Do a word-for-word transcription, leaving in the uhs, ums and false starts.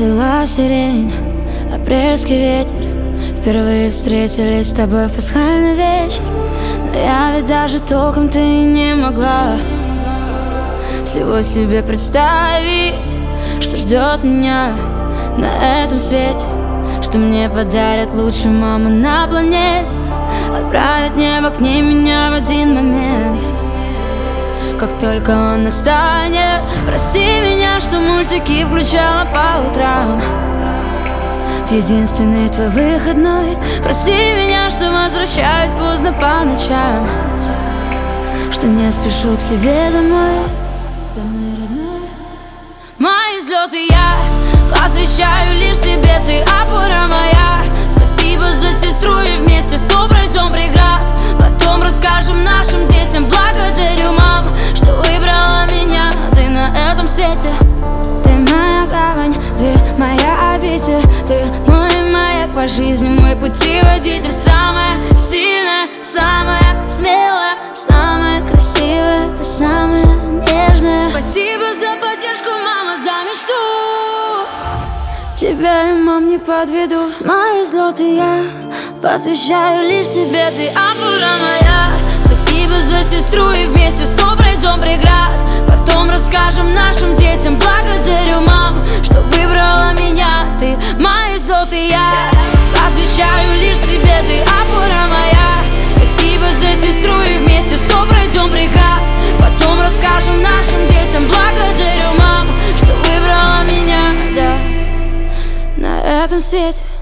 Цвела сирень, апрельский ветер. Впервые встретились с тобой в пасхальный вечер. Но я ведь даже толком ты не могла всего себе представить, что ждет меня на этом свете, что мне подарят лучшую маму на планете, отправит небо к ней меня в один момент. Как только он настанет, прости меня, что мультики включала по утрам в единственный твой выходной. Прости меня, что возвращаюсь поздно по ночам, что не спешу к тебе домой. Самый родной. Мои взлеты я посвящаю лишь тебе, ты опора моя. Спасибо за сестру, и вместе сто пройдем преград. Потом расскажем нашим детям. Благодарю, мам, что выбрала меня ты на этом свете. Ты моя гавань, ты моя обитель, ты мой маяк по жизни, мой путеводитель. Самая сильная, самая смелая, самая красивая, ты самая нежная. Спасибо за поддержку, мама, за мечту. Тебя я, мам, не подведу. Мои взлеты я посвящаю лишь тебе, ты опора моя. Спасибо за сестру, и вместе сто пройдем преград. Потом расскажем нашим детям. Благодарю, мам, что выбрала меня ты. Мои взлеты я посвящаю лишь тебе, ты опора моя. Спасибо за сестру, и вместе сто пройдем преград. Потом расскажем нашим детям. Благодарю, мам, что выбрала меня, да, на этом свете.